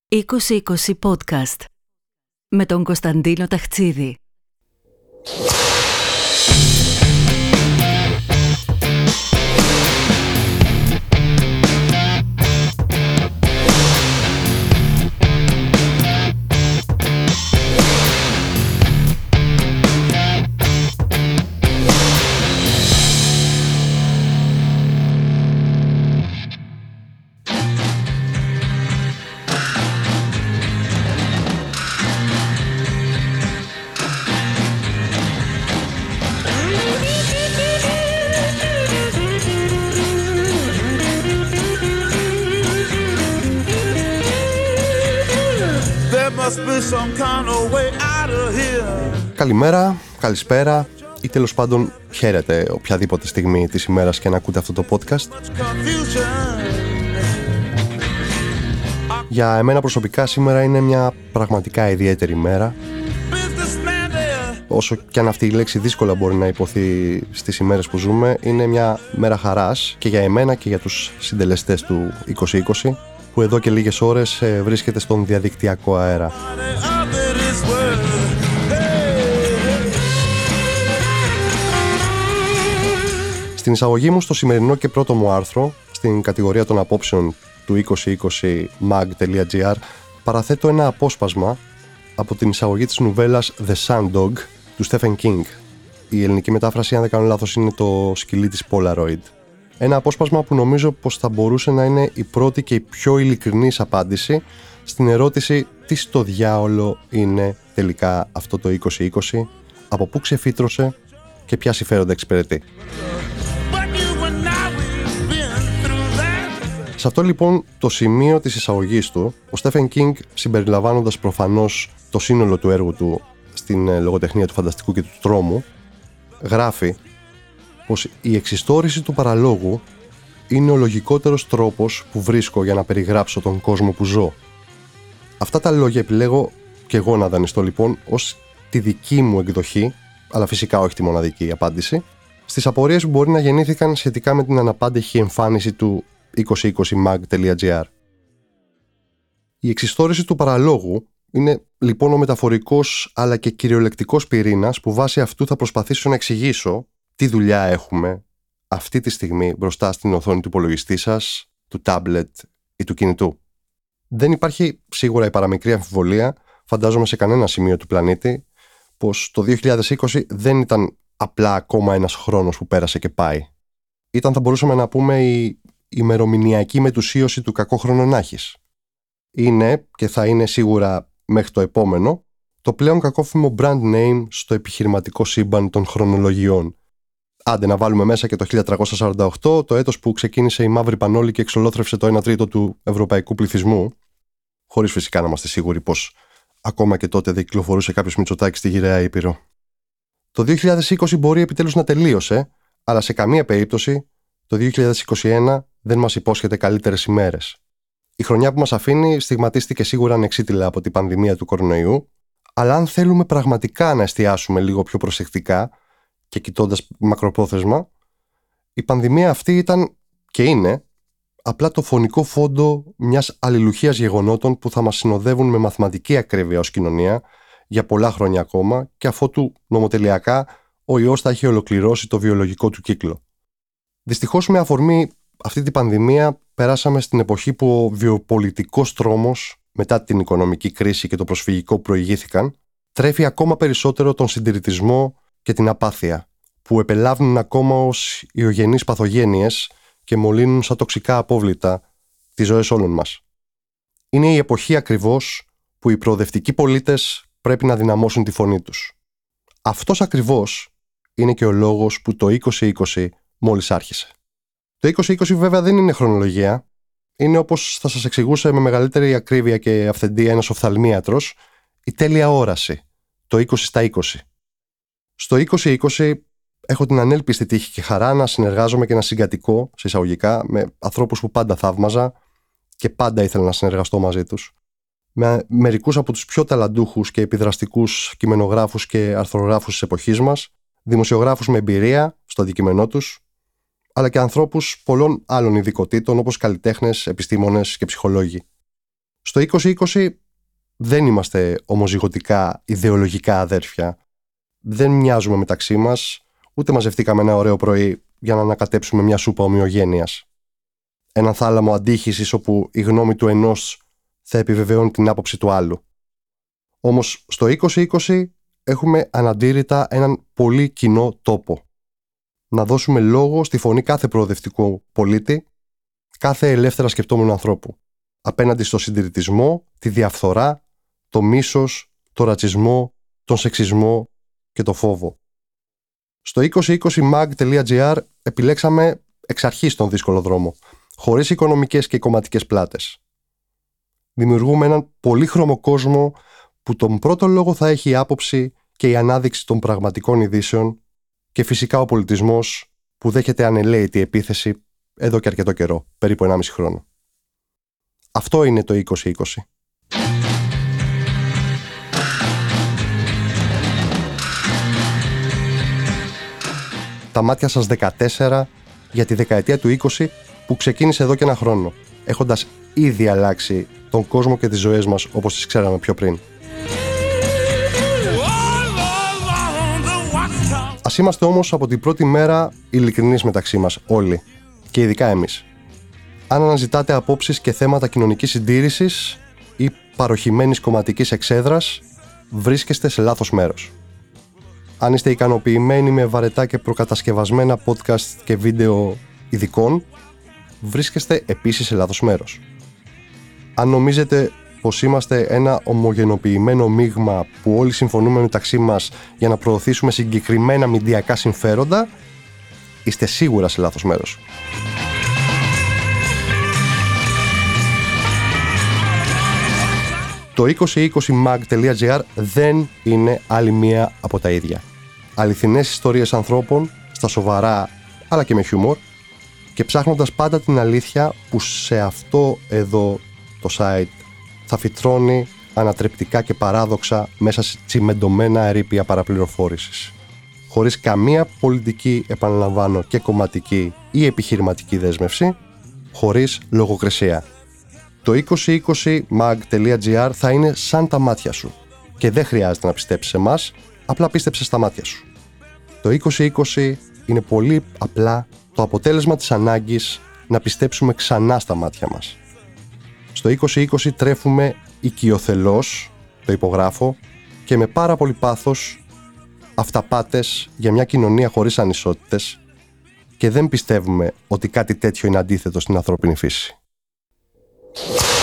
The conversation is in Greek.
2020 podcast με τον Κωνσταντίνο Ταχτσίδη. Καλημέρα, καλησπέρα ή τέλος πάντων χαίρετε οποιαδήποτε στιγμή της ημέρας και να ακούτε αυτό το podcast. Για εμένα προσωπικά σήμερα είναι μια πραγματικά ιδιαίτερη μέρα. Όσο και αν αυτή η λέξη δύσκολα μπορεί να υποθεί στις ημέρες που ζούμε, είναι μια μέρα χαράς και για εμένα και για τους συντελεστές του 2020 που εδώ και λίγες ώρες βρίσκεται στον διαδικτυακό αέρα. Στην εισαγωγή μου στο σημερινό και πρώτο μου άρθρο, στην κατηγορία των απόψεων του 2020mag.gr, παραθέτω ένα απόσπασμα από την εισαγωγή της νουβέλας The Sandog του Stephen King. Η ελληνική μετάφραση, αν δεν κάνω λάθος, είναι το σκυλί της Polaroid. Ένα απόσπασμα που νομίζω πως θα μπορούσε να είναι η πρώτη και η πιο ειλικρινής απάντηση στην ερώτηση τι στο διάολο είναι τελικά αυτό το 2020, από πού ξεφύτρωσε και ποια συμφέροντα εξυπηρετεί. Σε αυτό λοιπόν το σημείο της εισαγωγής του, ο Stephen King, συμπεριλαμβάνοντας προφανώς το σύνολο του έργου του στην λογοτεχνία του φανταστικού και του τρόμου, γράφει πως η εξιστόρηση του παραλόγου είναι ο λογικότερος τρόπος που βρίσκω για να περιγράψω τον κόσμο που ζω. Αυτά τα λόγια επιλέγω και εγώ να δανειστώ λοιπόν ως τη δική μου εκδοχή, αλλά φυσικά όχι τη μοναδική απάντηση, στις απορίες που μπορεί να γεννήθηκαν σχετικά με την αναπάντεχη εμφάνιση του 2020mag.gr. Η εξιστόρηση του παραλόγου είναι λοιπόν ο μεταφορικός αλλά και κυριολεκτικός πυρήνας που βάσει αυτού θα προσπαθήσω να εξηγήσω τι δουλειά έχουμε αυτή τη στιγμή μπροστά στην οθόνη του υπολογιστή σας, του τάμπλετ ή του κινητού. Δεν υπάρχει σίγουρα η παραμικρή αμφιβολία, φαντάζομαι σε κανένα σημείο του πλανήτη, πως το 2020 δεν ήταν απλά ακόμα ένας χρόνος που πέρασε και πάει. Ήταν, θα μπορούσαμε να πούμε, η ημερομηνιακή μετουσίωση του κακόχρονου να έχεις. Είναι και θα είναι σίγουρα μέχρι το επόμενο το πλέον κακόφημο brand name στο επιχειρηματικό σύμπαν των χρονολογιών. Άντε να βάλουμε μέσα και το 1348, το έτος που ξεκίνησε η μαύρη πανόλη και εξολόθρευσε το 1 τρίτο του ευρωπαϊκού πληθυσμού, χωρίς φυσικά να είμαστε σίγουροι πως ακόμα και τότε δεν κυκλοφορούσε κάποιος Μητσοτάκης στη γυραιά Ήπειρο. Το 2020 μπορεί επιτέλους να τελείωσε, αλλά σε καμία περίπτωση το 2021 δεν μας υπόσχεται καλύτερες ημέρες. Η χρονιά που μας αφήνει στιγματίστηκε σίγουρα ανεξίτηλα από την πανδημία του κορονοϊού, αλλά αν θέλουμε πραγματικά να εστιάσουμε λίγο πιο προσεκτικά και κοιτώντας μακροπρόθεσμα, η πανδημία αυτή ήταν και είναι απλά το φωνικό φόντο μιας αλληλουχίας γεγονότων που θα μας συνοδεύουν με μαθηματική ακρίβεια ως κοινωνία για πολλά χρόνια ακόμα και αφότου νομοτελειακά ο ιός θα έχει ολοκληρώσει το βιολογικό του κύκλο. Δυστυχώς με αφορμή αυτή την πανδημία περάσαμε στην εποχή που ο βιοπολιτικός τρόμος μετά την οικονομική κρίση και το προσφυγικό που προηγήθηκαν τρέφει ακόμα περισσότερο τον συντηρητισμό και την απάθεια που επελάβνουν ακόμα ως ιογενείς παθογένειες και μολύνουν σαν τοξικά απόβλητα τις ζωές όλων μας. Είναι η εποχή ακριβώς που οι προοδευτικοί πολίτες πρέπει να δυναμώσουν τη φωνή τους. Αυτός ακριβώς είναι και ο λόγος που το 2020 μόλις άρχισε. Το 2020 βέβαια δεν είναι χρονολογία, είναι, όπως θα σας εξηγούσε με μεγαλύτερη ακρίβεια και αυθεντία ένας οφθαλμίατρος, η τέλεια όραση, το 20 στα 20. Στο 2020 έχω την ανέλπιστη τύχη και χαρά να συνεργάζομαι και να συγκατοικώ, σε εισαγωγικά, με ανθρώπους που πάντα θαύμαζα και πάντα ήθελα να συνεργαστώ μαζί τους. Με μερικούς από τους πιο ταλαντούχους και επιδραστικούς κειμενογράφους και αρθρογράφους της εποχής μας, δημοσιογράφους με εμπειρία στο αντικείμενό τους, αλλά και ανθρώπους πολλών άλλων ειδικοτήτων όπως καλλιτέχνες, επιστήμονες και ψυχολόγοι. Στο 2020 δεν είμαστε ομοζυγωτικά ιδεολογικά αδέρφια. Δεν μοιάζουμε μεταξύ μας, ούτε μαζευτήκαμε ένα ωραίο πρωί για να ανακατέψουμε μια σούπα ομοιογένειας. Έναν θάλαμο αντίχησης όπου η γνώμη του ενός θα επιβεβαιώνει την άποψη του άλλου. Όμως στο 2020 έχουμε αναντήρητα έναν πολύ κοινό τόπο. Να δώσουμε λόγο στη φωνή κάθε προοδευτικού πολίτη, κάθε ελεύθερα σκεπτόμενου ανθρώπου, απέναντι στο συντηρητισμό, τη διαφθορά, το μίσος, το ρατσισμό, τον σεξισμό και το φόβο. Στο 2020mag.gr επιλέξαμε εξ αρχής τον δύσκολο δρόμο, χωρίς οικονομικές και κομματικές πλάτες. Δημιουργούμε έναν πολύχρωμο κόσμο που τον πρώτο λόγο θα έχει η άποψη και η ανάδειξη των πραγματικών ειδήσεων και φυσικά ο πολιτισμός που δέχεται ανελαίητη επίθεση εδώ και αρκετό καιρό, περίπου 1,5 χρόνο. Αυτό είναι το 2020. Τα μάτια σας 14 για τη δεκαετία του 20 που ξεκίνησε εδώ και ένα χρόνο, έχοντας ήδη αλλάξει τον κόσμο και τις ζωές μας όπως τις ξέραμε πιο πριν. Ας είμαστε όμως από την πρώτη μέρα ειλικρινείς μεταξύ μας όλοι, και ειδικά εμείς. Αν αναζητάτε απόψεις και θέματα κοινωνικής συντήρησης ή παροχημένης κομματικής εξέδρας, βρίσκεστε σε λάθος μέρος. Αν είστε ικανοποιημένοι με βαρετά και προκατασκευασμένα podcast και βίντεο ειδικών, βρίσκεστε επίσης σε λάθος μέρος. Αν νομίζετε πως είμαστε ένα ομογενοποιημένο μείγμα που όλοι συμφωνούμε μεταξύ μας για να προωθήσουμε συγκεκριμένα μηντιακά συμφέροντα, είστε σίγουρα σε λάθος μέρος. Το 2020mag.gr δεν είναι άλλη μία από τα ίδια. Αληθινές ιστορίες ανθρώπων, στα σοβαρά αλλά και με χιούμορ, και ψάχνοντας πάντα την αλήθεια που σε αυτό εδώ το site θα φυτρώνει ανατρεπτικά και παράδοξα μέσα σε τσιμεντωμένα ερείπια παραπληροφόρησης. Χωρίς καμία πολιτική, επαναλαμβάνω, και κομματική ή επιχειρηματική δέσμευση, χωρίς λογοκρισία. Το 2020mag.gr θα είναι σαν τα μάτια σου και δεν χρειάζεται να πιστέψεις σε εμάς, απλά πίστεψε στα μάτια σου. Το 2020 είναι πολύ απλά το αποτέλεσμα της ανάγκης να πιστέψουμε ξανά στα μάτια μας. Στο 2020 τρέφουμε οικειοθελώς, το υπογράφω, και με πάρα πολύ πάθος αυταπάτες για μια κοινωνία χωρίς ανισότητες και δεν πιστεύουμε ότι κάτι τέτοιο είναι αντίθετο στην ανθρώπινη φύση.